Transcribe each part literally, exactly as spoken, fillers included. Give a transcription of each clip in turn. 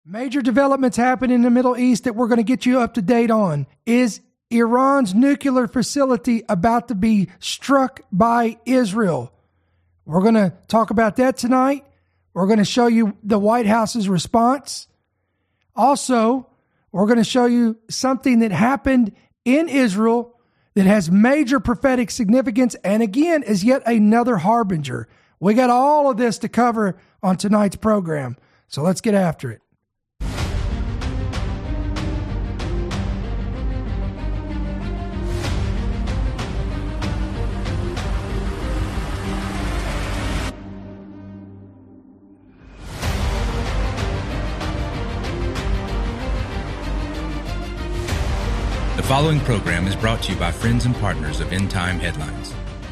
Major developments happen in the Middle East that we're going to get you up to date on. Is Iran's nuclear facility about to be struck by Israel? We're going to talk about that tonight. We're going to show you the White House's response. Also, we're going to show you something that happened in Israel that has major prophetic significance and again is yet another harbinger. We got all of this to cover on tonight's program. So let's get after it. The following program is brought to you by friends and partners of End Time Headlines.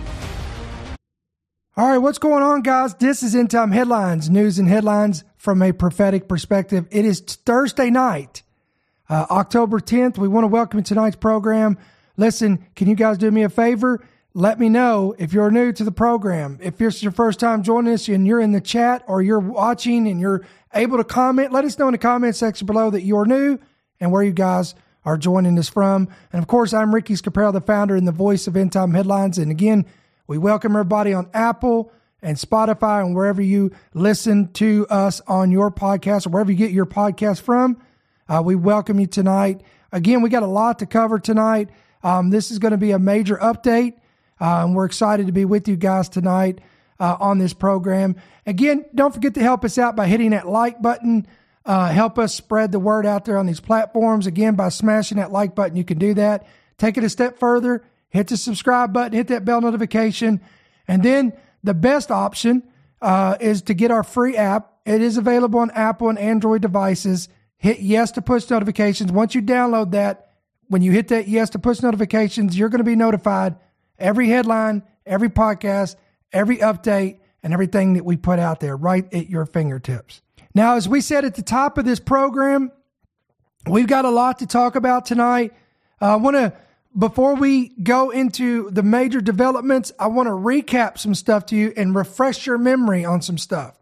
All right, what's going on, guys? This is End Time Headlines, news and headlines from a prophetic perspective. It is Thursday night, uh, October tenth. We want to welcome you to tonight's program. Listen, can you guys do me a favor? Let me know if you're new to the program. If it's your first time joining us and you're in the chat or you're watching and you're able to comment, let us know in the comment section below that you're new and where you guys are joining us from. And of course, I'm Ricky Scarpero, the founder and the voice of End Time Headlines. And again, we welcome everybody on Apple and Spotify and wherever you listen to us on your podcast or wherever you get your podcast from. Uh, we welcome you tonight. Again, we got a lot to cover tonight. Um, this is going to be a major update. Uh, and we're excited to be with you guys tonight uh, on this program. Again, don't forget to help us out by hitting that like button. Uh, help us spread the word out there on these platforms. Again, by smashing that like button, you can do that. Take it a step further. Hit the subscribe button. Hit that bell notification. And then the best option uh, is to get our free app. It is available on Apple and Android devices. Hit yes to push notifications. Once you download that, when you hit that yes to push notifications, you're going to be notified every headline, every podcast, every update, and everything that we put out there right at your fingertips. Now, as we said at the top of this program, we've got a lot to talk about tonight. Uh, I want to, before we go into the major developments, I want to recap some stuff to you and refresh your memory on some stuff.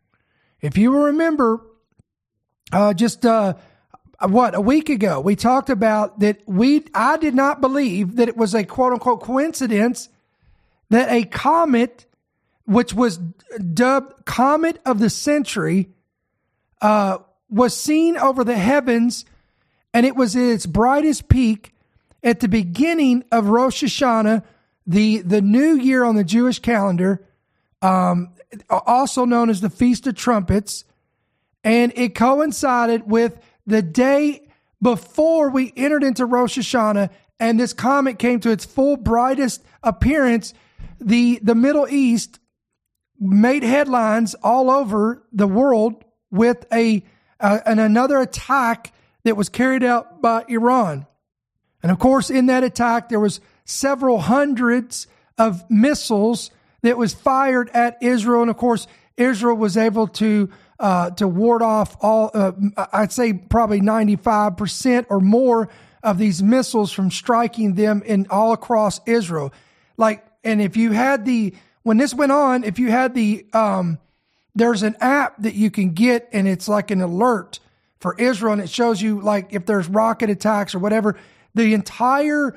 If you will remember, uh, just uh, what, a week ago, we talked about that we, I did not believe that it was a quote unquote coincidence that a comet, which was dubbed Comet of the Century, Uh, was seen over the heavens, and it was at its brightest peak at the beginning of Rosh Hashanah, the, the new year on the Jewish calendar, um, also known as the Feast of Trumpets, and it coincided with the day before we entered into Rosh Hashanah, and this comet came to its full brightest appearance. The, the Middle East made headlines all over the world with a uh, and another attack that was carried out by Iran. And of course, in that attack, there was several hundreds of missiles that was fired at Israel. And of course, Israel was able to uh, to ward off all, uh, I'd say probably ninety-five percent or more of these missiles from striking them in all across Israel. Like, and if you had the, when this went on, if you had the, um, there's an app that you can get, and it's like an alert for Israel, and it shows you like if there's rocket attacks or whatever. The entire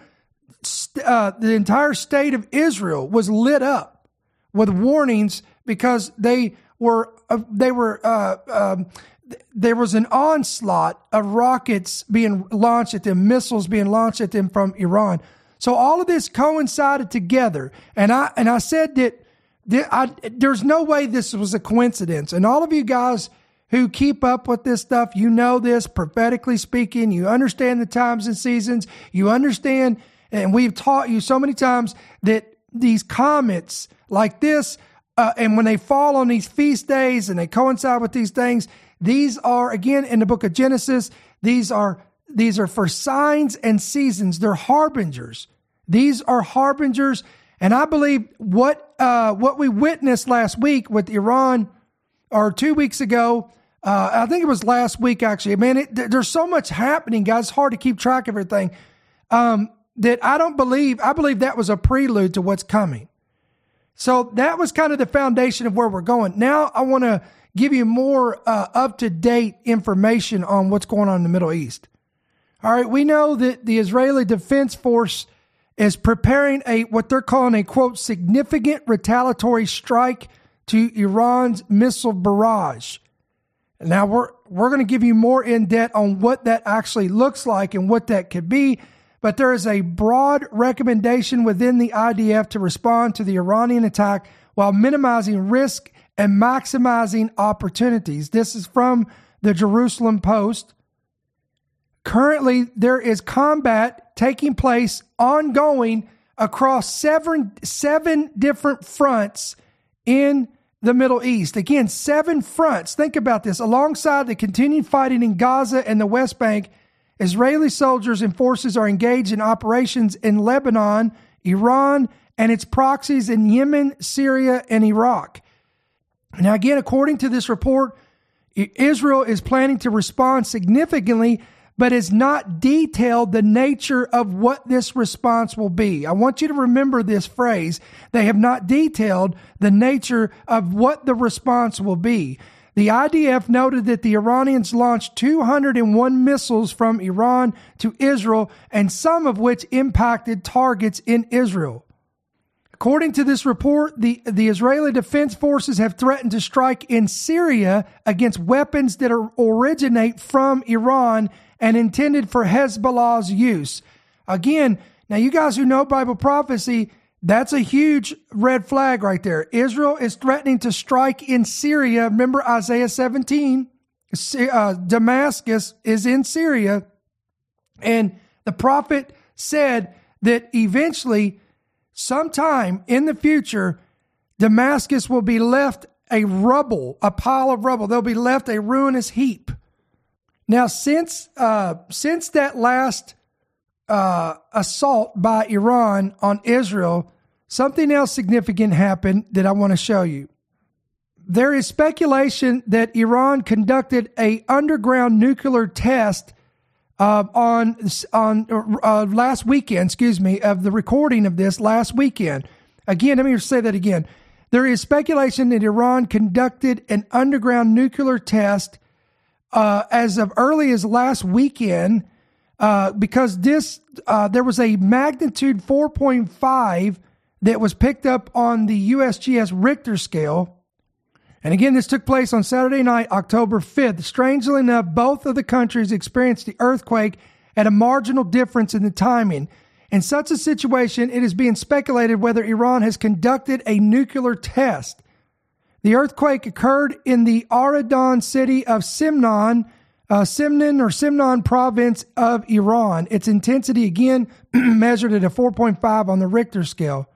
uh, the entire state of Israel was lit up with warnings because they were uh, they were uh, um, there was an onslaught of rockets being launched at them, missiles being launched at them from Iran. So all of this coincided together, and I and I said that. I, there's no way this was a coincidence. And all of you guys who keep up with this stuff, you know this, prophetically speaking, you understand the times and seasons, you understand, and we've taught you so many times that these comets like this, uh, and when they fall on these feast days and they coincide with these things, these are, again, in the book of Genesis, these are, these are for signs and seasons. They're harbingers. These are harbingers. And I believe what uh, what we witnessed last week with Iran, or two weeks ago, uh, I think it was last week actually. Man, it, there's so much happening, guys. It's hard to keep track of everything. Um, that I don't believe. I believe that was a prelude to what's coming. So that was kind of the foundation of where we're going. Now I want to give you more uh, up-to-date information on what's going on in the Middle East. All right, we know that the Israeli Defense Force is preparing a what they're calling a, quote, significant retaliatory strike to Iran's missile barrage. Now, we're we're going to give you more in depth on what that actually looks like and what that could be, but there is a broad recommendation within the I D F to respond to the Iranian attack while minimizing risk and maximizing opportunities. This is from the Jerusalem Post. Currently, there is combat taking place ongoing across seven, seven different fronts in the Middle East. Again, seven fronts. Think about this. Alongside the continued fighting in Gaza and the West Bank, Israeli soldiers and forces are engaged in operations in Lebanon, Iran, and its proxies in Yemen, Syria, and Iraq. Now, again, according to this report, Israel is planning to respond significantly, but has not detailed the nature of what this response will be. I want you to remember this phrase. They have not detailed the nature of what the response will be. The I D F noted that the Iranians launched two hundred one missiles from Iran to Israel, and some of which impacted targets in Israel. According to this report, the, the Israeli Defense Forces have threatened to strike in Syria against weapons that are, originate from Iran and intended for Hezbollah's use. Again, now you guys who know Bible prophecy, that's a huge red flag right there. Israel is threatening to strike in Syria. Remember Isaiah seventeen, uh, Damascus is in Syria. And the prophet said that eventually, sometime in the future, Damascus will be left a rubble, a pile of rubble. They'll be left a ruinous heap. Now, since uh, since that last uh, assault by Iran on Israel, something else significant happened that I want to show you. There is speculation that Iran conducted a underground nuclear test uh, on on uh, last weekend. Excuse me, of the recording of this last weekend. Again, let me say that again. There is speculation that Iran conducted an underground nuclear test Uh, as of early as last weekend, uh, because this uh, there was a magnitude four point five that was picked up on the U S G S Richter scale. And again, this took place on Saturday night, October fifth. Strangely enough, both of the countries experienced the earthquake at a marginal difference in the timing. In such a situation, it is being speculated whether Iran has conducted a nuclear test. The earthquake occurred in the Aradan city of Simnan, uh, Simnan or Simnan province of Iran. Its intensity again measured at a four point five on the Richter scale.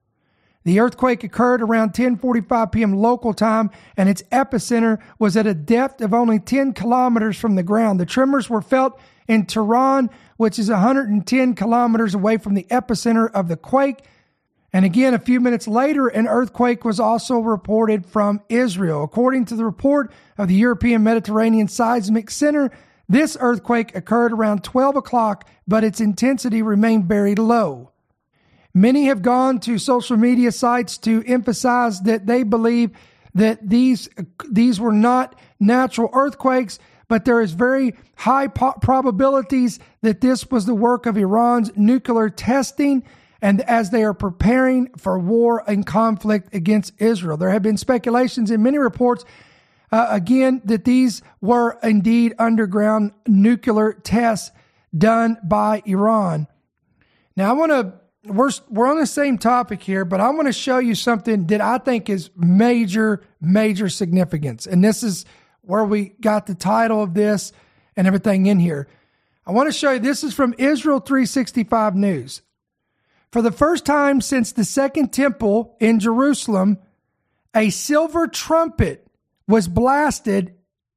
The earthquake occurred around ten forty-five p.m. local time, and its epicenter was at a depth of only ten kilometers from the ground. The tremors were felt in Tehran, which is one hundred ten kilometers away from the epicenter of the quake. And again, a few minutes later, an earthquake was also reported from Israel. According to the report of the European Mediterranean Seismic Center, this earthquake occurred around twelve o'clock, but its intensity remained very low. Many have gone to social media sites to emphasize that they believe that these, these were not natural earthquakes, but there is very high po- probabilities that this was the work of Iran's nuclear testing, and as they are preparing for war and conflict against Israel. There have been speculations in many reports, uh, again, that these were indeed underground nuclear tests done by Iran. Now, I want to, we're, we're on the same topic here, but I want to show you something that I think is major, major significance. And this is where we got the title of this and everything in here. I want to show you, this is from Israel three sixty-five News. For the first time since the Second Temple in Jerusalem, a silver trumpet was blasted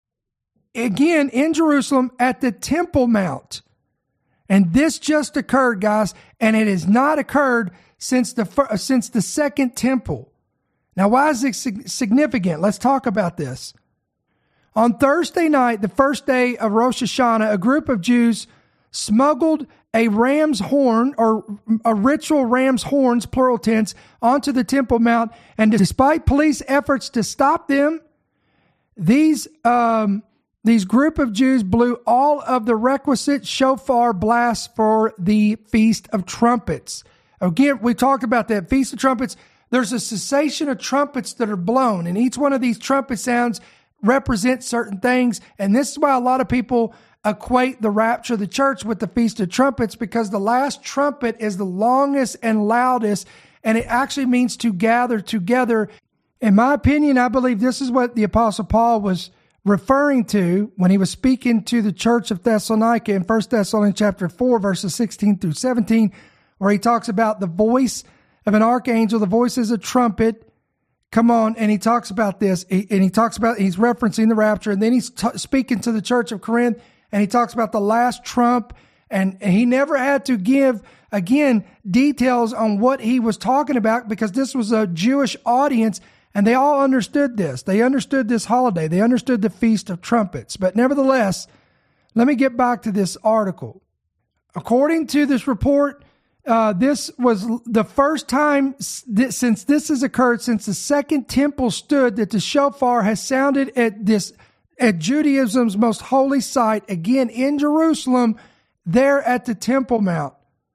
again in Jerusalem at the Temple Mount. And this just occurred, guys, and it has not occurred since the since the Second Temple. Now, why is it significant? Let's talk about this. On Thursday night, the first day of Rosh Hashanah, a group of Jews smuggled a ram's horn, or a ritual ram's horns, plural tense, onto the Temple Mount. And despite police efforts to stop them, these um, these group of Jews blew all of the requisite shofar blasts for the Feast of Trumpets. Again, we talked about that Feast of Trumpets. There's a cessation of trumpets that are blown, and each one of these trumpet sounds represents certain things. And this is why a lot of people equate the rapture of the church with the Feast of Trumpets, because the last trumpet is the longest and loudest, and it actually means to gather together. In my opinion, I believe this is what the Apostle Paul was referring to when he was speaking to the church of Thessalonica in First Thessalonians chapter four, verses sixteen through seventeen, where he talks about the voice of an archangel, the voice is a trumpet. Come on, and he talks about this, and he talks about, he's referencing the rapture, and then he's t- speaking to the church of Corinth, and he talks about the last trump, and he never had to give, again, details on what he was talking about, because this was a Jewish audience, and they all understood this. They understood this holiday. They understood the Feast of Trumpets. But nevertheless, let me get back to this article. According to this report, uh, this was the first time th- since this has occurred, since the second temple stood, that the shofar has sounded at this at Judaism's most holy site, again in Jerusalem, there at the Temple Mount.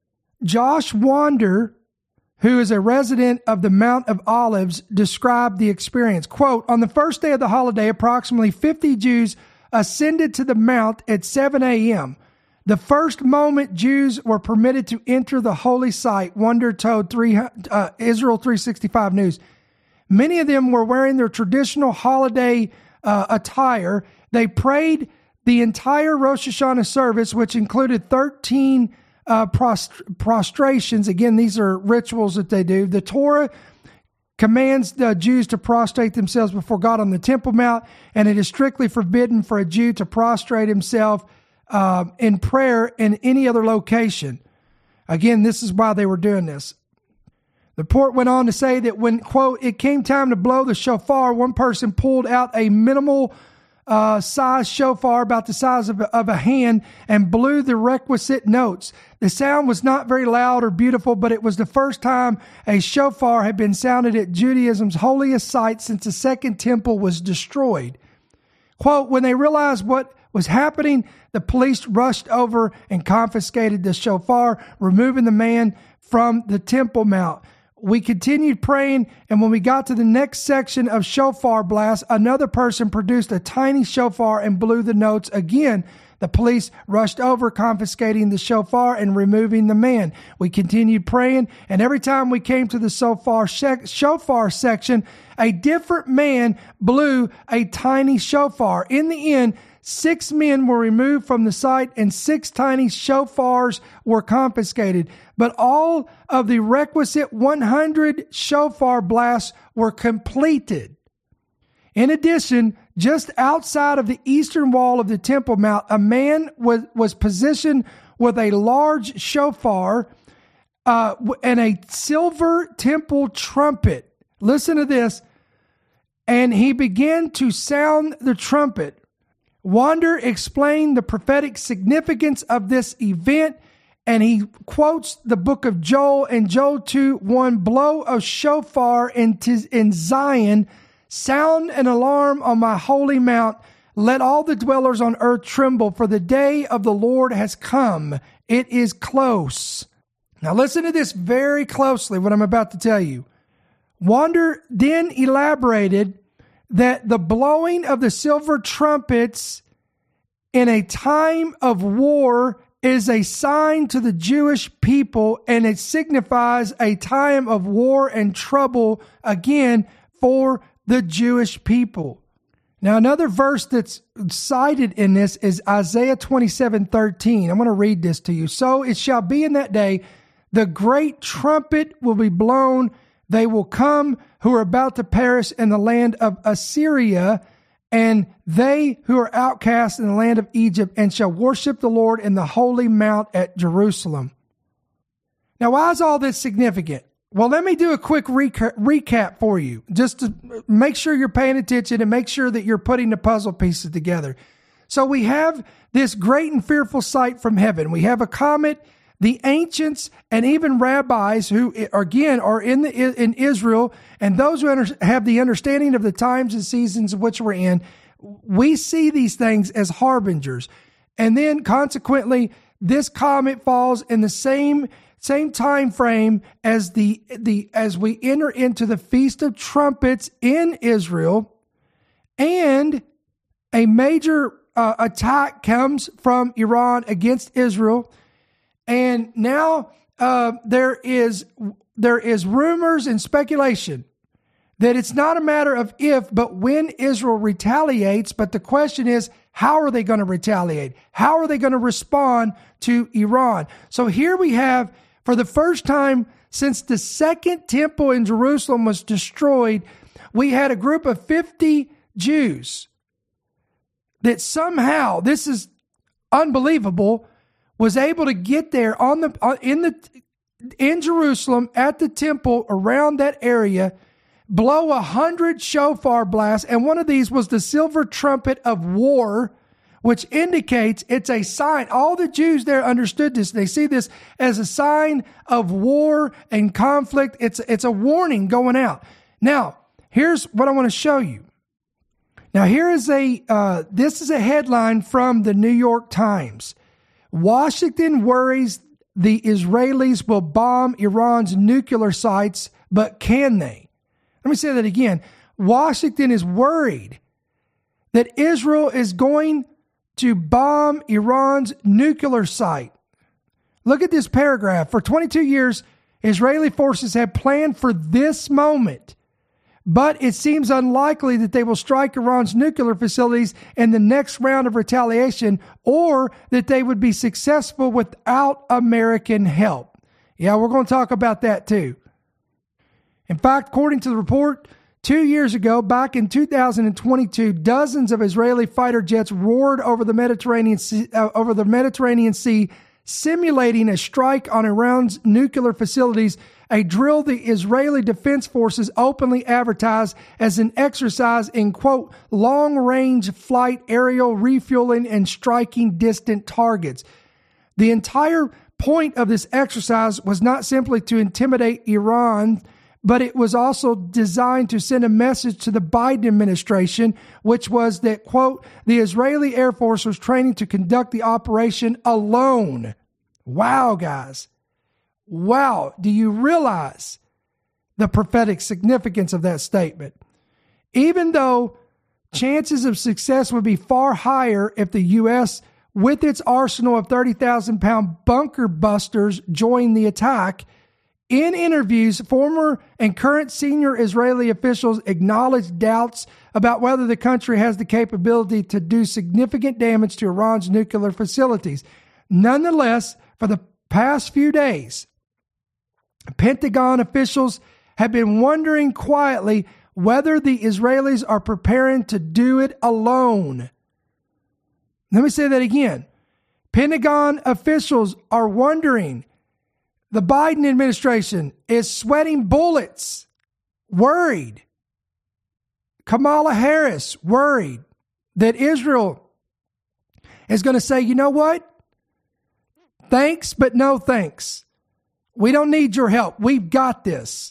Josh Wander, who is a resident of the Mount of Olives, described the experience. Quote, on the first day of the holiday, approximately fifty Jews ascended to the mount at seven a.m. The first moment Jews were permitted to enter the holy site, Wander told three, uh, Israel three sixty-five News. Many of them were wearing their traditional holiday uh, attire. They prayed the entire Rosh Hashanah service, which included thirteen Uh, prost- prostrations. Again, these are rituals that they do. The Torah commands the Jews to prostrate themselves before God on the Temple Mount, and it is strictly forbidden for a Jew to prostrate himself uh, in prayer in any other location. Again, this is why they were doing this. The report went on to say that when, quote, it came time to blow the shofar, one person pulled out a minimal Uh, size shofar about the size of a, of a hand and blew the requisite notes. The sound was not very loud or beautiful, but it was the first time a shofar had been sounded at Judaism's holiest site since the second temple was destroyed. Quote, when they realized what was happening, the police rushed over and confiscated the shofar, removing the man from the Temple Mount. We continued praying, and when we got to the next section of shofar blast, another person produced a tiny shofar and blew the notes again. The police rushed over, confiscating the shofar and removing the man. We continued praying, and every time we came to the shofar, shofar section, a different man blew a tiny shofar. In the end, six men were removed from the site and six tiny shofars were confiscated. But all of the requisite one hundred shofar blasts were completed. In addition, just outside of the eastern wall of the Temple Mount, a man was, was positioned with a large shofar uh, and a silver temple trumpet. Listen to this. And he began to sound the trumpet. Wander explained the prophetic significance of this event, and he quotes the book of Joel and Joel two one, blow a shofar in, tis, in Zion, sound an alarm on my holy mount, let all the dwellers on earth tremble, for the day of the Lord has come. It is close. Now listen to this very closely, what I'm about to tell you. Wander then elaborated that the blowing of the silver trumpets in a time of war is a sign to the Jewish people, and it signifies a time of war and trouble again for the Jewish people. Now, another verse that's cited in this is Isaiah twenty-seven thirteen. I'm going to read this to you. So it shall be in that day, the great trumpet will be blown. They will come who are about to perish in the land of Assyria, and they who are outcast in the land of Egypt, and shall worship the Lord in the holy mount at Jerusalem. Now, why is all this significant? Well, let me do a quick reca- recap for you, just to make sure you're paying attention and make sure that you're putting the puzzle pieces together. So we have this great and fearful sight from heaven. We have a comet. The ancients and even rabbis who, again, are in the in Israel, and those who under, have the understanding of the times and seasons in which we're in, we see these things as harbingers. And then consequently, this comet falls in the same same time frame as the the as we enter into the Feast of Trumpets in Israel, and a major uh, attack comes from Iran against Israel, and now uh, there is there is rumors and speculation that it's not a matter of if, but when Israel retaliates. But the question is, how are they going to retaliate? How are they going to respond to Iran? So here we have, for the first time since the second temple in Jerusalem was destroyed, we had a group of fifty Jews that somehow, this is unbelievable, was able to get there on the in the in Jerusalem at the temple around that area, blow a hundred shofar blasts, and one of these was the silver trumpet of war, which indicates it's a sign. All the Jews there understood this. They see this as a sign of war and conflict. It's, it's a warning going out. Now, here's what I want to show you. Now, here is a, uh, this is a headline from the New York Times. Washington worries the Israelis will bomb Iran's nuclear sites, but can they? Let me say that again. Washington is worried that Israel is going to bomb Iran's nuclear site. Look at this paragraph. For twenty-two years, Israeli forces have planned for this moment, but it seems unlikely that they will strike Iran's nuclear facilities in the next round of retaliation, or that they would be successful without American help. Yeah, we're going to talk about that too. In fact, according to the report, two years ago, back in two thousand twenty-two, dozens of Israeli fighter jets roared over the Mediterranean Sea, uh, over the Mediterranean Sea, simulating a strike on Iran's nuclear facilities, a drill the Israeli Defense Forces openly advertised as an exercise in, quote, long-range flight aerial refueling and striking distant targets. The entire point of this exercise was not simply to intimidate Iran, but it was also designed to send a message to the Biden administration, which was that, quote, the Israeli Air Force was training to conduct the operation alone. Wow, guys. Wow. Do you realize the prophetic significance of that statement? Even though chances of success would be far higher if the U S, with its arsenal of thirty thousand pound bunker busters, joined the attack, in interviews, former and current senior Israeli officials acknowledged doubts about whether the country has the capability to do significant damage to Iran's nuclear facilities. Nonetheless, for the past few days, Pentagon officials have been wondering quietly whether the Israelis are preparing to do it alone. Let me say that again. Pentagon officials are wondering. The Biden administration is sweating bullets, worried. Kamala Harris worried that Israel is going to say, you know what? Thanks, but no thanks. We don't need your help. We've got this.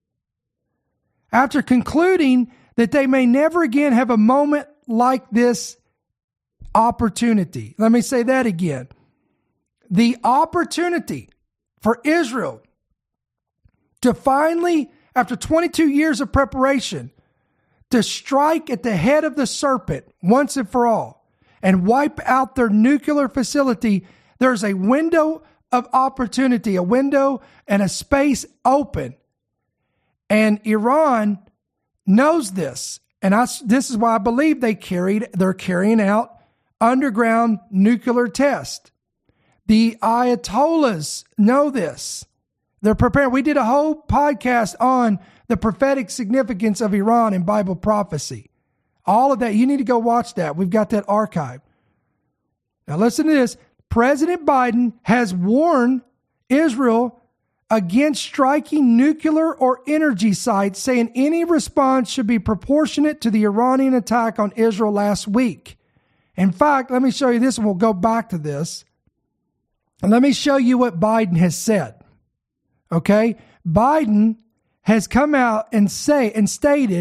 After concluding that they may never again have a moment like this opportunity. Let me say that again. The opportunity for Israel to finally, after twenty-two years of preparation, to strike at the head of the serpent once and for all and wipe out their nuclear facility, there's a window of opportunity, a window and a space open. And Iran knows this. And I, this is why I believe they carried, they're carrying out underground nuclear tests. The Ayatollahs know this. They're preparing. We did a whole podcast on the prophetic significance of Iran in Bible prophecy. All of that. You need to go watch that. We've got that archived. Now listen to this. President Biden has warned Israel against striking nuclear or energy sites, saying any response should be proportionate to the Iranian attack on Israel last week. In fact, let me show you this and we'll go back to this. And let me show you what Biden has said. Okay? Biden has come out and say and stated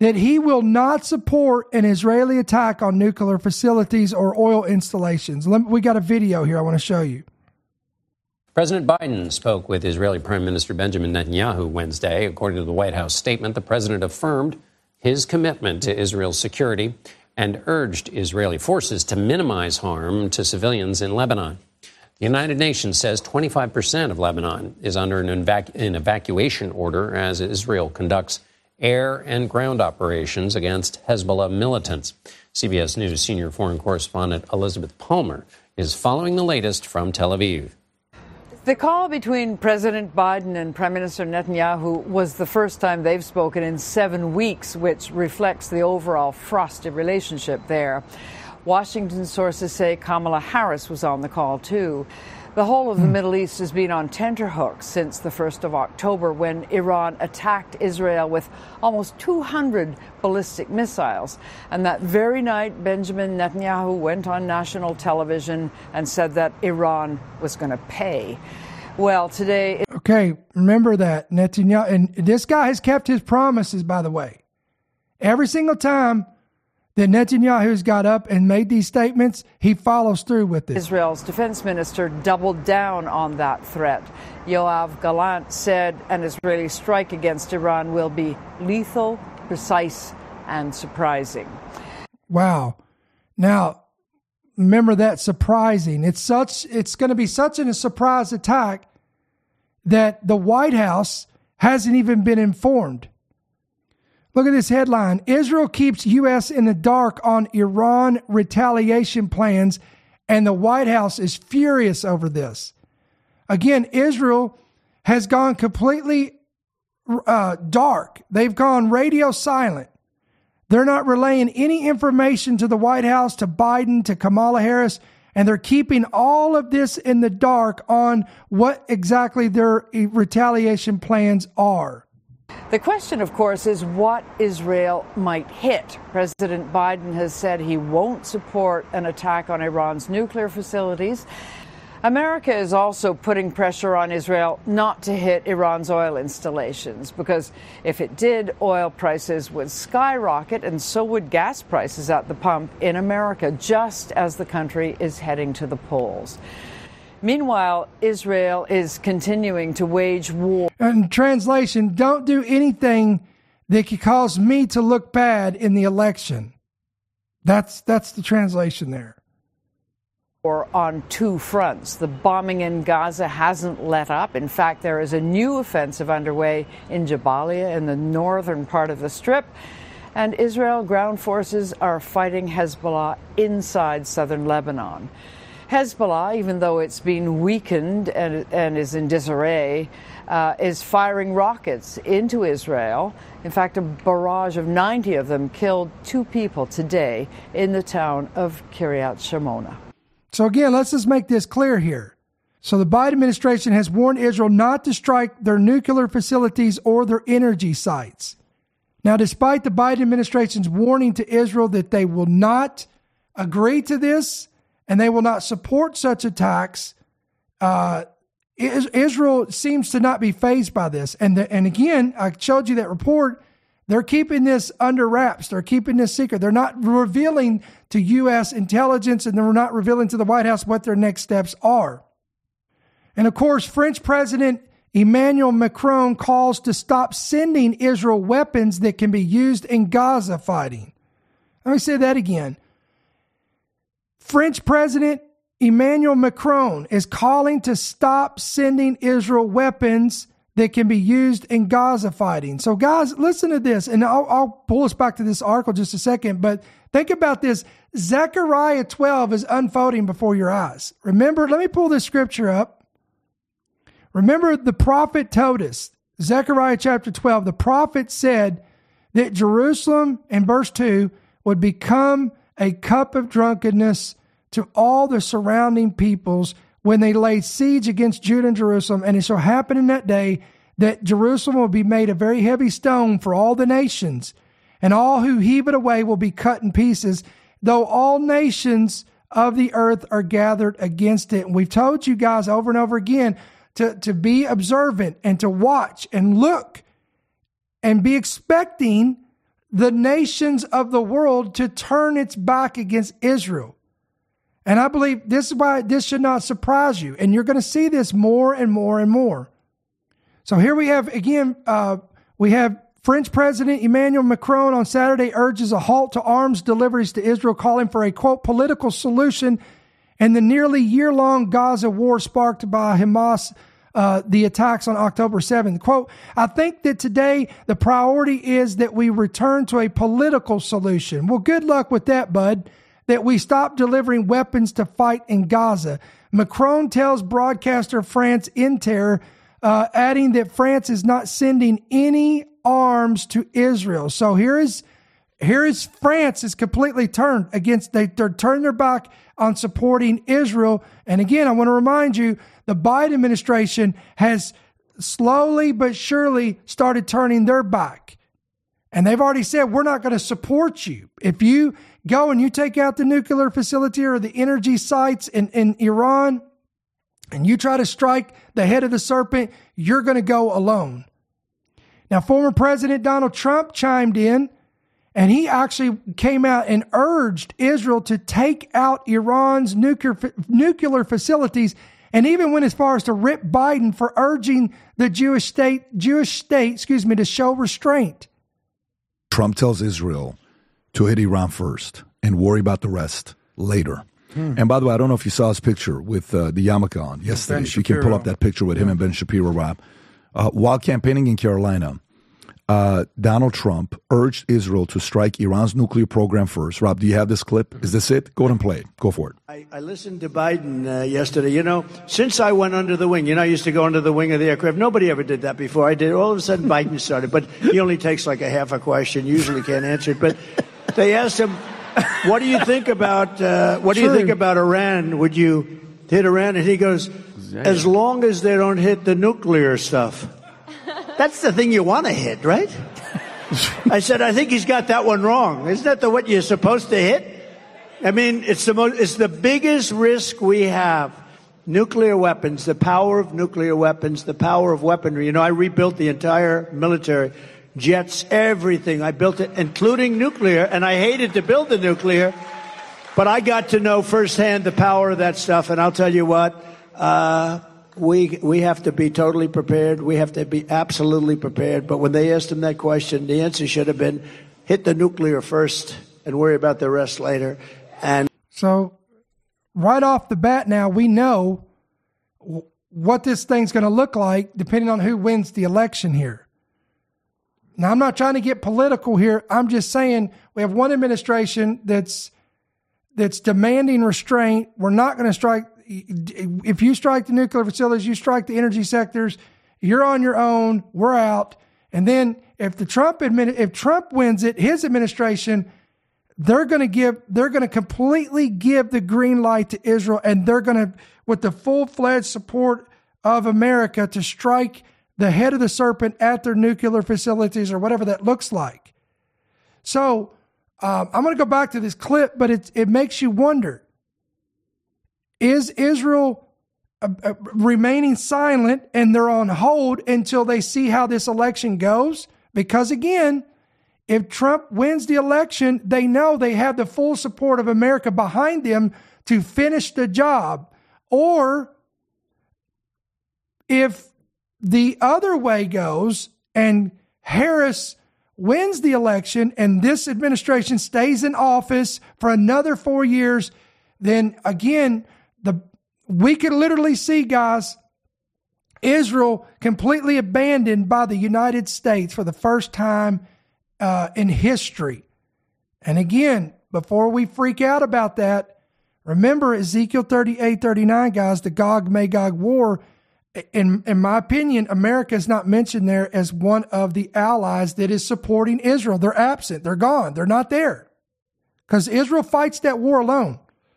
that he will not support an Israeli attack on nuclear facilities or oil installations. Let, we got a video here I want to show you. President Biden spoke with Israeli Prime Minister Benjamin Netanyahu Wednesday. According to the White House statement, the president affirmed his commitment to Israel's security and urged Israeli forces to minimize harm to civilians in Lebanon. The United Nations says twenty-five percent of Lebanon is under an, evac- an evacuation order as Israel conducts air and ground operations against Hezbollah militants. C B S News senior foreign correspondent Elizabeth Palmer is following the latest from Tel Aviv. The call between President Biden and Prime Minister Netanyahu was the first time they've spoken in seven weeks, which reflects the overall frosty relationship there. Washington sources say Kamala Harris was on the call, too. The whole of the Middle East has been on tenterhooks since the first of October, when Iran attacked Israel with almost two hundred ballistic missiles. And that very night, Benjamin Netanyahu went on national television and said that Iran was going to pay. Well, today... It- okay, remember that. Netanyahu, and this guy has kept his promises, by the way. Every single time that Netanyahu's got up and made these statements, he follows through with it. Israel's defense minister doubled down on that threat. Yoav Gallant said an Israeli strike against Iran will be lethal, precise, and surprising. Wow. Now, remember that, surprising. It's such. It's going to be such a surprise attack that the White House hasn't even been informed. Look at this headline. Israel keeps U S in the dark on Iran retaliation plans, and the White House is furious over this. Again, Israel has gone completely uh, dark. They've gone radio silent. They're not relaying any information to the White House, to Biden, to Kamala Harris, and they're keeping all of this in the dark on what exactly their retaliation plans are. The question, of course, is what Israel might hit. President Biden has said he won't support an attack on Iran's nuclear facilities. America is also putting pressure on Israel not to hit Iran's oil installations, because if it did, oil prices would skyrocket, and so would gas prices at the pump in America, just as the country is heading to the polls. Meanwhile, Israel is continuing to wage war. In translation, don't do anything that could cause me to look bad in the election. That's that's the translation there. Or on two fronts. The bombing in Gaza hasn't let up. In fact, there is a new offensive underway in Jabalia in the northern part of the Strip. And Israel ground forces are fighting Hezbollah inside southern Lebanon. Hezbollah, even though it's been weakened and, and is in disarray, uh, is firing rockets into Israel. In fact, a barrage of ninety of them killed two people today in the town of Kiryat Shimona. So again, let's just make this clear here. So the Biden administration has warned Israel not to strike their nuclear facilities or their energy sites. Now, despite the Biden administration's warning to Israel that they will not agree to this, and they will not support such attacks, uh, Israel seems to not be fazed by this. And the, and again, I showed you that report. They're keeping this under wraps. They're keeping this secret. They're not revealing to U S intelligence, and they're not revealing to the White House what their next steps are. And of course, French President Emmanuel Macron calls to stop sending Israel weapons that can be used in Gaza fighting. Let me say that again. French President Emmanuel Macron is calling to stop sending Israel weapons that can be used in Gaza fighting. So guys, listen to this, and I'll, I'll pull us back to this article just a second, but think about this. Zechariah twelve is unfolding before your eyes. Remember, let me pull this scripture up. Remember, the prophet told us, Zechariah chapter twelve, the prophet said that Jerusalem, in verse two, would become a cup of drunkenness to all the surrounding peoples when they laid siege against Judah and Jerusalem. And it shall happen in that day that Jerusalem will be made a very heavy stone for all the nations, and all who heave it away will be cut in pieces, though all nations of the earth are gathered against it. And we've told you guys over and over again to, to be observant and to watch and look and be expecting the nations of the world to turn its back against Israel. And I believe this is why this should not surprise you. And you're going to see this more and more and more. So here we have, again, uh, we have French President Emmanuel Macron on Saturday urges a halt to arms deliveries to Israel, calling for a, quote, political solution in the nearly year-long Gaza war sparked by Hamas, uh, the attacks on October seventh. Quote, I think that today the priority is that we return to a political solution. Well, good luck with that, bud, that we stop delivering weapons to fight in Gaza. Macron tells broadcaster France Inter, uh, adding that France is not sending any arms to Israel. So here is here is France is completely turned against, they, they're turning their back on supporting Israel. And again, I want to remind you, the Biden administration has slowly but surely started turning their back. And they've already said, we're not going to support you. If you go and you take out the nuclear facility or the energy sites in, in Iran, and you try to strike the head of the serpent, you're going to go alone. Now, former President Donald Trump chimed in, and he actually came out and urged Israel to take out Iran's nuclear nuclear facilities, and even went as far as to rip Biden for urging the Jewish state, Jewish state, excuse me, to show restraint. Trump tells Israel to hit Iran first and worry about the rest later. Hmm. And by the way, I don't know if you saw his picture with uh, the yarmulke on yesterday. Ben if you can pull up that picture with him and Ben Shapiro, Rob. Uh, while campaigning in Carolina, uh, Donald Trump urged Israel to strike Iran's nuclear program first. Rob, do you have this clip? Is this it? Go ahead and play it. Go for it. I, I listened to Biden uh, yesterday. You know, since I went under the wing, you know, I used to go under the wing of the aircraft. Nobody ever did that before. I did. All of a sudden, Biden started. But he only takes like a half a question. Usually can't answer it. But they asked him, what do you think about, uh, what do you think about Iran? Would you hit Iran? And he goes, as long as they don't hit the nuclear stuff. That's the thing you want to hit, right? I said, I think he's got that one wrong. Isn't that the what you're supposed to hit? I mean, it's the most, it's the biggest risk we have. Nuclear weapons, the power of nuclear weapons, the power of weaponry. You know, I rebuilt the entire military, jets, everything. I built it, including nuclear, and I hated to build the nuclear, but I got to know firsthand the power of that stuff, and I'll tell you what, uh, We we have to be totally prepared. We have to be absolutely prepared. But when they asked him that question, the answer should have been hit the nuclear first and worry about the rest later. And so right off the bat now, we know w- what this thing's going to look like depending on who wins the election here. Now, I'm not trying to get political here. I'm just saying we have one administration that's that's demanding restraint. We're not going to strike. If you strike the nuclear facilities, you strike the energy sectors, you're on your own, we're out. And then if the Trump admin, if Trump wins it, his administration, they're going to give, they're going to completely give the green light to Israel, and they're going to, with the full-fledged support of America, to strike the head of the serpent at their nuclear facilities or whatever that looks like. So um, I'm going to go back to this clip, but it it makes you wonder. Is Israel uh, uh, remaining silent and they're on hold until they see how this election goes? Because again, if Trump wins the election, they know they have the full support of America behind them to finish the job. Or if the other way goes and Harris wins the election and this administration stays in office for another four years, then again, The, we could literally see, guys, Israel completely abandoned by the United States for the first time uh, in history. And again, before we freak out about that, remember Ezekiel thirty-eight, thirty-nine, guys, the Gog-Magog war. In, in my opinion, America is not mentioned there as one of the allies that is supporting Israel. They're absent. They're gone. They're not there. Because Israel fights that war alone.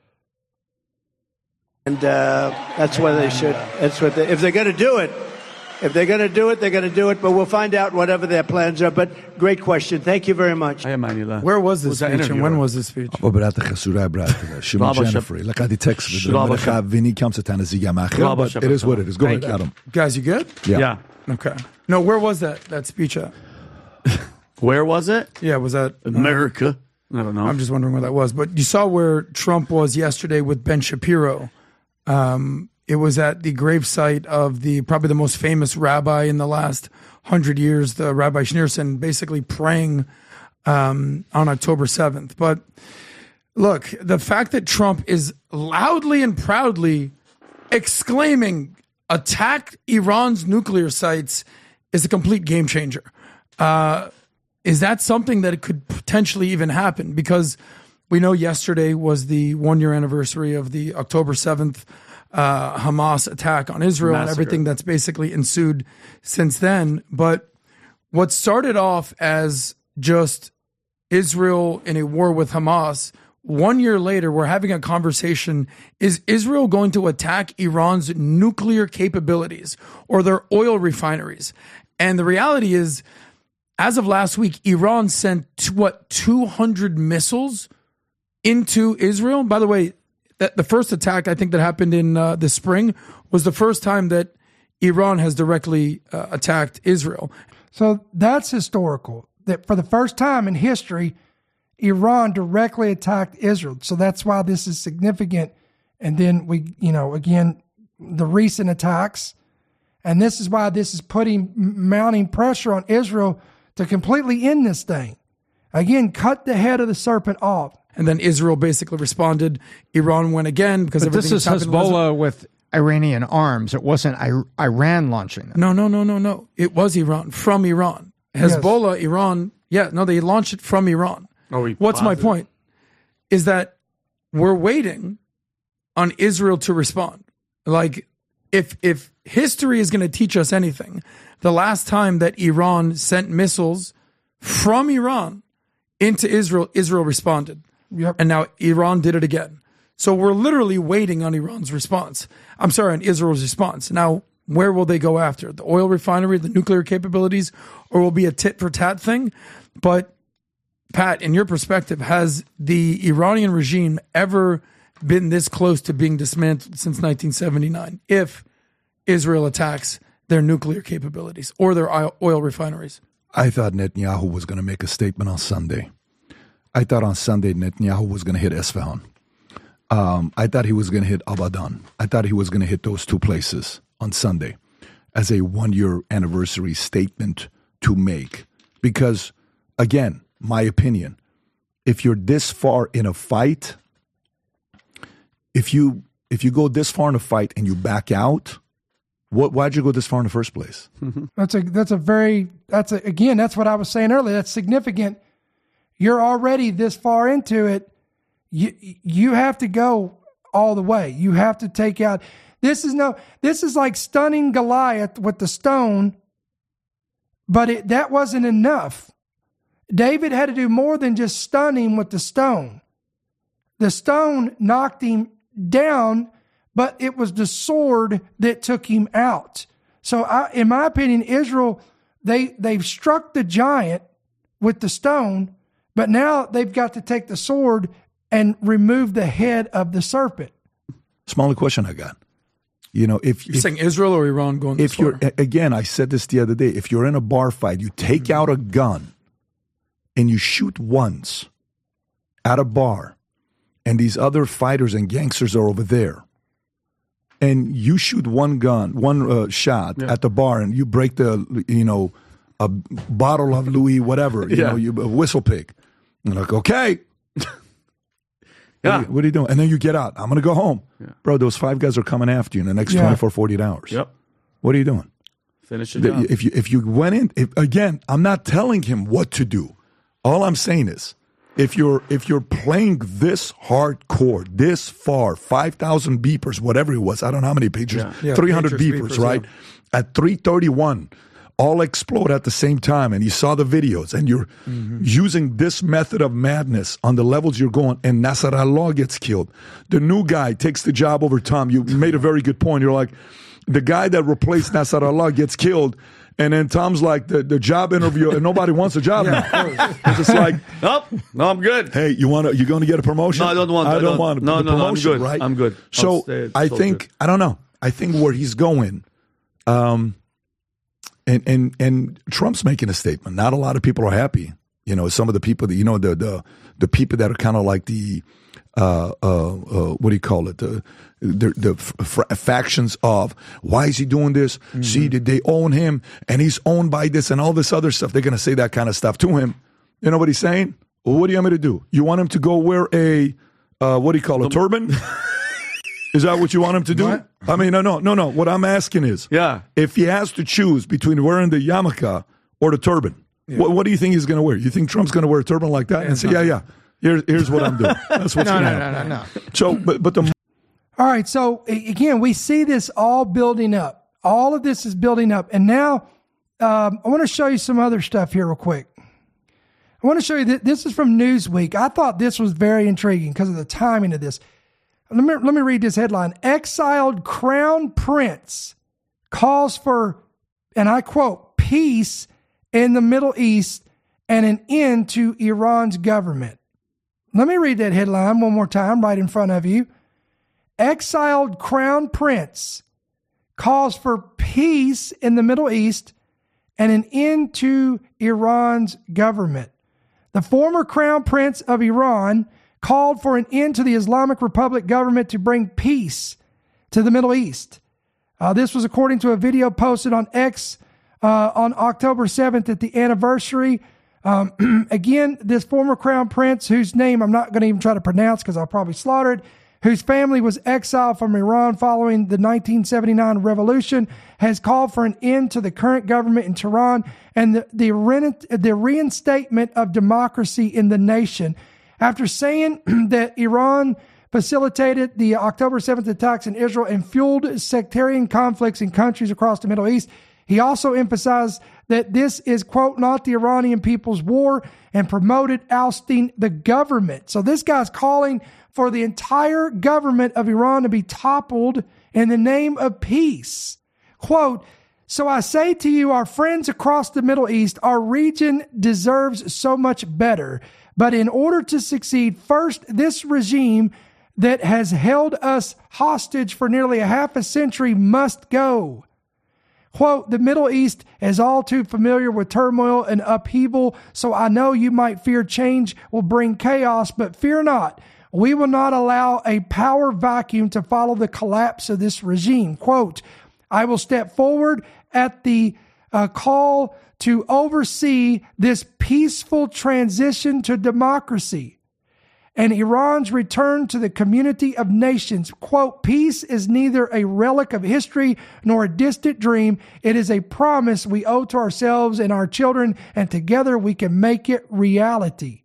And uh, that's why they should. That's what they, if they're going to do it, if they're going to do it, they're going to do it. But we'll find out whatever their plans are. But great question. Thank you very much. Where was this speech and when was this speech? برات خسورة برات شمون جنفري لك هذه text بدرك فيني كم ستان زيجا ماخر. But it is what it is. Go ahead, Adam. Guys, you good? Yeah. Yeah. Okay. No, where was that that speech at? Where was it? Yeah, was that America? Uh, I don't know. I'm just wondering where that was. But you saw where Trump was yesterday with Ben Shapiro. Um, it was at the gravesite of the probably the most famous rabbi in the last hundred years, the Rabbi Schneerson, basically praying um, on October seventh. But look, the fact that Trump is loudly and proudly exclaiming, attack Iran's nuclear sites is a complete game changer. Uh, is that something that it could potentially even happen? Because we know yesterday was the one-year anniversary of the October seventh uh, Hamas attack on Israel Massacre. And everything that's basically ensued since then. But what started off as just Israel in a war with Hamas, one year later, we're having a conversation. Is Israel going to attack Iran's nuclear capabilities or their oil refineries? And the reality is, as of last week, Iran sent, what, two hundred missiles into Israel? By the way, that the first attack, I think, that happened in uh, the spring was the first time that Iran has directly uh, attacked Israel. So that's historical, that for the first time in history, Iran directly attacked Israel. So that's why this is significant. And then we, you know, again, the recent attacks. And this is why this is putting, mounting pressure on Israel to completely end this thing. Again, cut the head of the serpent off. And then Israel basically responded. Iran went again because but this is Hezbollah with Iranian arms. It wasn't I- Iran launching them. No, no, no, no, no. It was Iran, from Iran. Hezbollah, yes. Iran, yeah, no, they launched it from Iran. Oh, What's my point? Is that we're waiting on Israel to respond. Like, if if history is going to teach us anything, the last time that Iran sent missiles from Iran into Israel, Israel responded. Yep. And now Iran did it again. So we're literally waiting on Iran's response. I'm sorry, on Israel's response. Now, where will they go after? The oil refinery, the nuclear capabilities, or will it be a tit-for-tat thing? But Pat, in your perspective, has the Iranian regime ever been this close to being dismantled since nineteen seventy-nine if Israel attacks their nuclear capabilities or their oil refineries? I thought Netanyahu was going to make a statement on Sunday. I thought on Sunday Netanyahu was going to hit Esfahan. Um, I thought he was going to hit Abadan. I thought he was going to hit those two places on Sunday as a one-year anniversary statement to make. Because, again, my opinion, if you're this far in a fight, if you if you go this far in a fight and you back out, what why'd you go this far in the first place? That's a that's a very that's a, again that's what I was saying earlier. That's significant. You're already this far into it. You you have to go all the way. You have to take out. This is no. This is like stunning Goliath with the stone, but it, that wasn't enough. David had to do more than just stun him with the stone. The stone knocked him down, but it was the sword that took him out. So, I, in my opinion, Israel, they, they've struck the giant with the stone, but now they've got to take the sword and remove the head of the serpent. Smaller question I got. You know, if you're if, saying Israel or Iran going this if you're far? Again, I said this the other day. If you're in a bar fight, you take mm-hmm. out a gun and you shoot once at a bar, and these other fighters and gangsters are over there, and you shoot one gun, one uh, shot yeah. at the bar, and you break the, you know, a bottle of Louis, whatever, you yeah. know, you a whistle pig. You're like, okay. yeah. What are, you, what are you doing? And then you get out. I'm going to go home. Yeah. Bro, those five guys are coming after you in the next yeah. twenty-four, forty-eight hours. Yep. What are you doing? Finish the job. If you, if you went in, if, again, I'm not telling him what to do. All I'm saying is, if you're if you're playing this hardcore, this far, five thousand beepers, whatever it was, I don't know how many pages, yeah. Yeah, three hundred pages, beepers, beepers, right? Yeah. At three thirty-one, all explode at the same time, and you saw the videos, and you're mm-hmm. using this method of madness on the levels you're going, and Nasrallah gets killed. The new guy takes the job over Tom. You made a very good point. You're like, the guy that replaced Nasrallah gets killed, and then Tom's like, the, the job interview, and nobody wants a job yeah, now. It's just like, nope, no, I'm good. Hey, you want to? You going to get a promotion? No, I don't want. I, I don't, don't want no, the no, promotion. No, I'm good. Right? I'm good. So I think good. I don't know. I think where he's going, um, and, and, and Trump's making a statement. Not a lot of people are happy. You know, some of the people that, you know, the, the, the people that are kind of like the, uh, uh, uh, what do you call it? The, the, the f- factions of why is he doing this? Mm-hmm. See, did they own him and he's owned by this and all this other stuff. They're going to say that kind of stuff to him. You know what he's saying? Well, what do you want me to do? You want him to go wear a, uh, what do you call it, a turban? Is that what you want him to do? What? I mean, no, no, no, no. What I'm asking is, yeah, if he has to choose between wearing the yarmulke or the turban, yeah. what, what do you think he's going to wear? You think Trump's going to wear a turban like that yeah, and say, yeah, yeah, here's here's what I'm doing. That's what's no, going to no, happen. no, no, no. So, but but the all right. So again, we see this all building up. All of this is building up, and now um, I want to show you some other stuff here real quick. I want to show you that this is from Newsweek. I thought this was very intriguing because of the timing of this. Let me, let me read this headline. Exiled Crown Prince calls for, and I quote, peace in the Middle East and an end to Iran's government. Let me read that headline one more time right in front of you. Exiled Crown Prince calls for peace in the Middle East and an end to Iran's government. The former Crown Prince of Iran called for an end to the Islamic Republic government to bring peace to the Middle East. Uh, this was according to a video posted on X uh, on October seventh at the anniversary. Um, again, this former Crown Prince, whose name I'm not going to even try to pronounce because I'll probably slaughter it, whose family was exiled from Iran following the nineteen seventy-nine revolution, has called for an end to the current government in Tehran and the, the, re- the reinstatement of democracy in the nation. After saying that Iran facilitated the October seventh attacks in Israel and fueled sectarian conflicts in countries across the Middle East, he also emphasized that this is, quote, not the Iranian people's war and promoted ousting the government. So this guy's calling for the entire government of Iran to be toppled in the name of peace. Quote, so I say to you, our friends across the Middle East, our region deserves so much better. But in order to succeed, first, this regime that has held us hostage for nearly a half a century must go. Quote, the Middle East is all too familiar with turmoil and upheaval, so I know you might fear change will bring chaos, but fear not. We will not allow a power vacuum to follow the collapse of this regime. Quote, I will step forward at the uh, call to oversee this peaceful transition to democracy and Iran's return to the community of nations. Quote, peace is neither a relic of history nor a distant dream. It is a promise we owe to ourselves and our children, and together we can make it reality.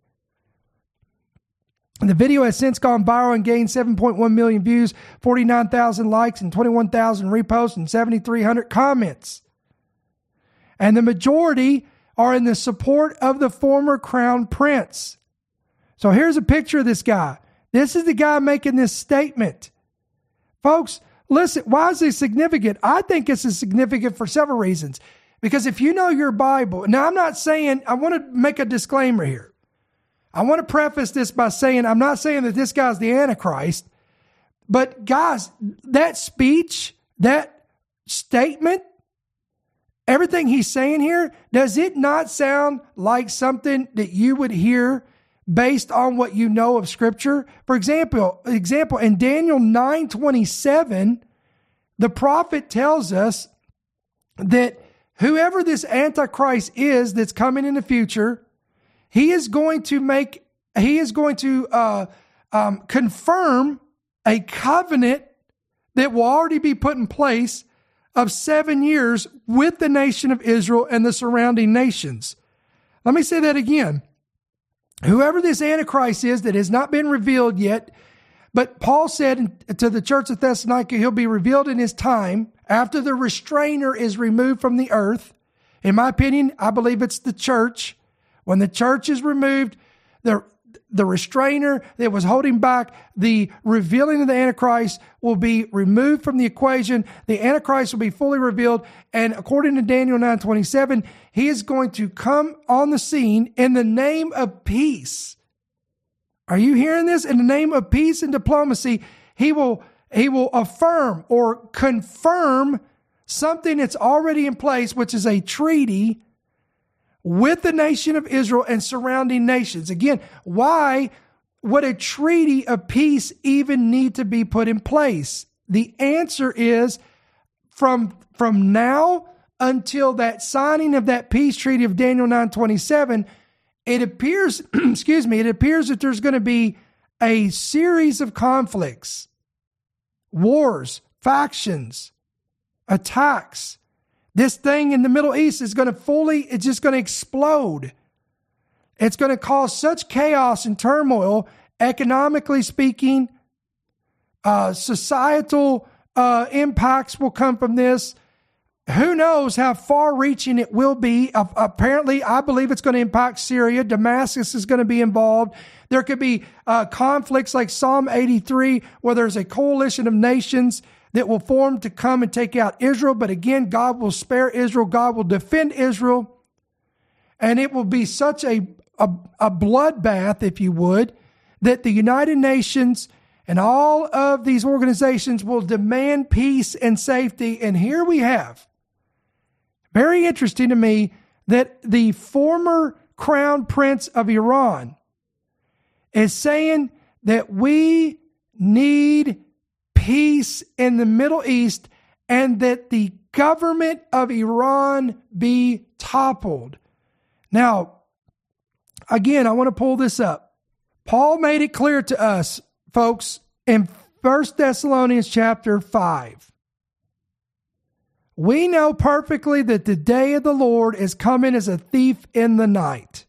The video has since gone viral and gained seven point one million views, forty-nine thousand likes, and twenty-one thousand reposts, and seven thousand three hundred comments. And the majority are in the support of the former Crown Prince. So here's a picture of this guy. This is the guy making this statement. Folks, listen, why is this significant? I think this is significant for several reasons. Because if you know your Bible, now I'm not saying, I want to make a disclaimer here. I want to preface this by saying, I'm not saying that this guy's the Antichrist, but guys, that speech, that statement, everything he's saying here, does it not sound like something that you would hear based on what you know of Scripture? For example, example in Daniel nine twenty-seven, the prophet tells us that whoever this Antichrist is that's coming in the future, he is going to make, he is going to uh, um, confirm a covenant that will already be put in place of seven years with the nation of Israel and the surrounding nations. Let me say that again. Whoever this Antichrist is that has not been revealed yet, but Paul said to the church of Thessalonica, he'll be revealed in his time after the restrainer is removed from the earth. In my opinion, I believe it's the church. When the church is removed, the The restrainer that was holding back the revealing of the Antichrist will be removed from the equation. The Antichrist will be fully revealed. And according to Daniel nine twenty-seven, he is going to come on the scene in the name of peace. Are you hearing this? In the name of peace and diplomacy, he will, he will affirm or confirm something that's already in place, which is a treaty with the nation of Israel and surrounding nations. Again, why would a treaty of peace even need to be put in place? The answer is from, from now until that signing of that peace treaty of Daniel nine twenty-seven, it appears, excuse me, it appears that there's going to be a series of conflicts, wars, factions, attacks. This thing in the Middle East is going to fully, it's just going to explode. It's going to cause such chaos and turmoil, economically speaking. Uh, societal uh, impacts will come from this. Who knows how far-reaching it will be. Uh, apparently, I believe it's going to impact Syria. Damascus is going to be involved. There could be uh, conflicts like Psalm eighty-three, where there's a coalition of nations that will form to come and take out Israel. But again, God will spare Israel. God will defend Israel. And it will be such a, a, a bloodbath, if you would, that the United Nations and all of these organizations will demand peace and safety. And here we have, very interesting to me, that the former crown prince of Iran is saying that we need peace in the Middle East and that the government of Iran be toppled. Now, again, I want to pull this up. Paul made it clear to us, folks, in First Thessalonians chapter five. We know perfectly that the day of the Lord is coming as a thief in the night.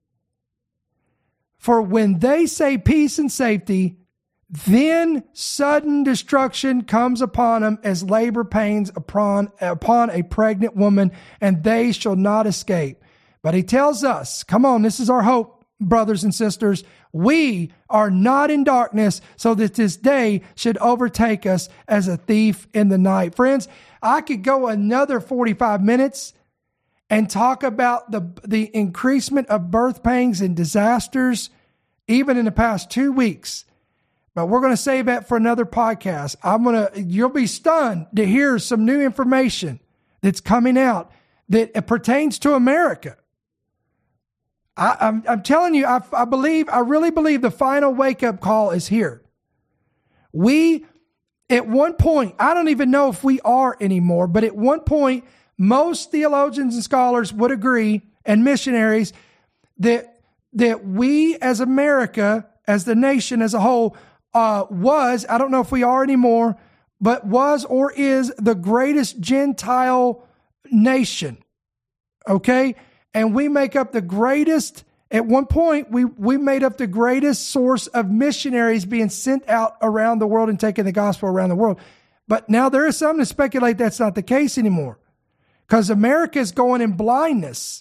For when they say peace and safety, then sudden destruction comes upon them as labor pains upon, upon a pregnant woman, and they shall not escape. But he tells us, come on, this is our hope, brothers and sisters. We are not in darkness, so that this day should overtake us as a thief in the night. Friends, I could go another forty-five minutes and talk about the, the increasement of birth pains and disasters, even in the past two weeks. But we're going to save that for another podcast. I'm going to, you'll be stunned to hear some new information that's coming out that pertains to America. I, I'm, I'm telling you, I, I believe, I really believe the final wake-up call is here. We, at one point, I don't even know if we are anymore, but at one point, most theologians and scholars would agree, and missionaries, that, that we as America, as the nation as a whole, uh, was, I don't know if we are anymore, but was or is the greatest Gentile nation. Okay? And we make up the greatest, at one point, we, we made up the greatest source of missionaries being sent out around the world and taking the gospel around the world. But now there is some that speculate that's not the case anymore, because America is going in blindness.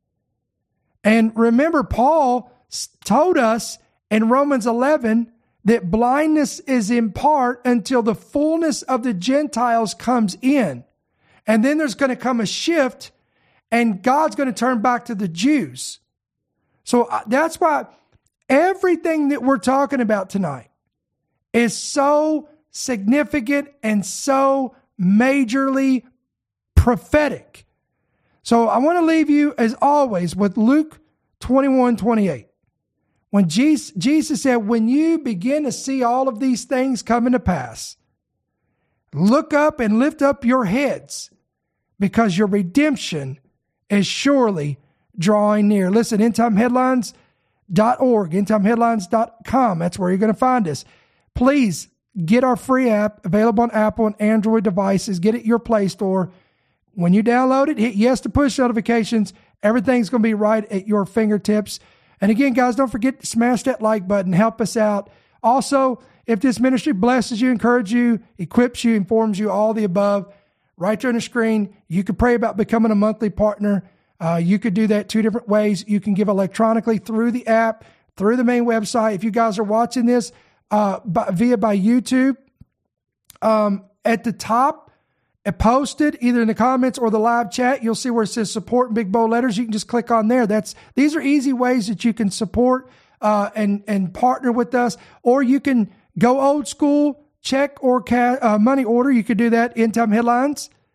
And remember, Paul told us in Romans eleven that blindness is in part until the fullness of the Gentiles comes in. And then there's going to come a shift, and God's going to turn back to the Jews. So that's why everything that we're talking about tonight is so significant and so majorly prophetic. So I want to leave you, as always, with Luke twenty-one twenty-eight. When Jesus, Jesus said, when you begin to see all of these things coming to pass, look up and lift up your heads, because your redemption is surely drawing near. Listen, end time headlines dot org, end time headlines dot com. That's where you're going to find us. Please get our free app available on Apple and Android devices. Get it in your Play Store. When you download it, hit yes to push notifications. Everything's going to be right at your fingertips. And again, guys, don't forget to smash that like button. Help us out. Also, if this ministry blesses you, encourages you, equips you, informs you, all the above, right there on the screen, you could pray about becoming a monthly partner. Uh, you could do that two different ways. You can give electronically through the app, through the main website. If you guys are watching this uh, by, via by YouTube, um, at the top, it posted either in the comments or the live chat, you'll see where it says support in big bold letters. You can just click on there. That's these are easy ways that you can support uh, and and partner with us. Or you can go old school, check or ca- uh, money order. You could do that. End Time Headlines,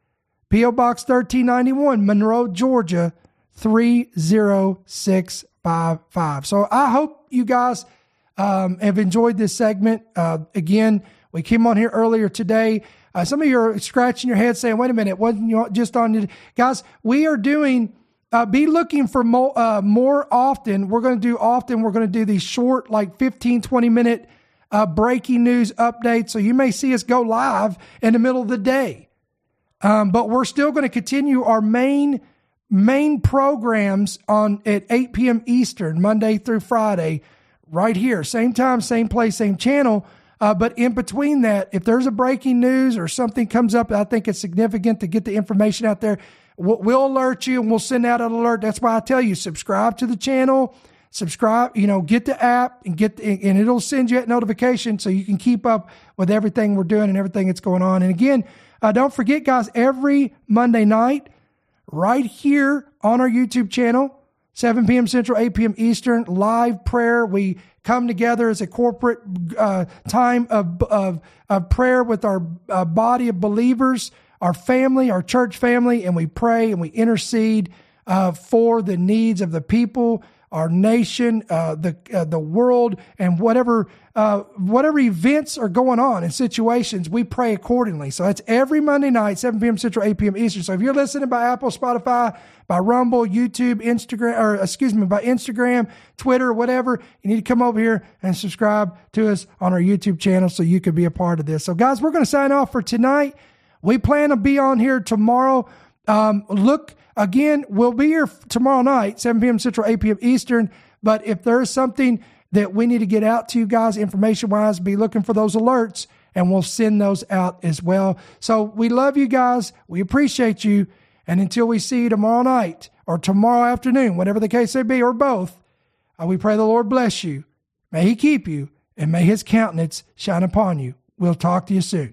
P O. Box thirteen ninety-one, Monroe, Georgia, three zero six five five. So I hope you guys um, have enjoyed this segment. Uh, again, we came on here earlier today. Uh, some of you are scratching your head saying, wait a minute, wasn't you just on you? Guys, we are doing, uh, be looking for more, uh, more often. We're going to do often. We're going to do these short, like fifteen, twenty minute uh, breaking news updates. So you may see us go live in the middle of the day. Um, but we're still going to continue our main main programs on at eight p.m. Eastern, Monday through Friday, right here. Same time, same place, same channel. Uh, but in between that, if there's a breaking news or something comes up, I think it's significant to get the information out there. We'll, we'll alert you and we'll send out an alert. That's why I tell you, subscribe to the channel, subscribe, you know, get the app and get, the, and it'll send you a notification so you can keep up with everything we're doing and everything that's going on. And again, uh, don't forget, guys, every Monday night, right here on our YouTube channel, seven p.m. Central, eight p.m. Eastern, live prayer. We come together as a corporate uh, time of, of, of prayer with our uh, body of believers, our family, our church family, and we pray and we intercede uh, for the needs of the people, our nation, uh, the uh, the world, and whatever uh, whatever events are going on and situations, we pray accordingly. So that's every Monday night, seven p.m. Central, eight p.m. Eastern. So if you're listening by Apple, Spotify, by Rumble, YouTube, Instagram, or excuse me, by Instagram, Twitter, whatever, you need to come over here and subscribe to us on our YouTube channel so you can be a part of this. So guys, we're going to sign off for tonight. We plan to be on here tomorrow. Um, look, again, we'll be here tomorrow night, seven p.m. Central, eight p.m. Eastern. But if there's something that we need to get out to you guys information-wise, be looking for those alerts, and we'll send those out as well. So we love you guys. We appreciate you. And until we see you tomorrow night or tomorrow afternoon, whatever the case may be, or both, uh, we pray the Lord bless you. May he keep you, and may his countenance shine upon you. We'll talk to you soon.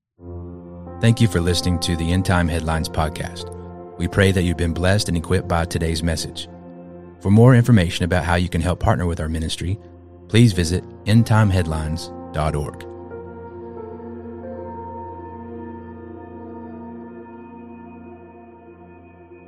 Thank you for listening to the End Time Headlines podcast. We pray that you've been blessed and equipped by today's message. For more information about how you can help partner with our ministry, please visit end time headlines dot org.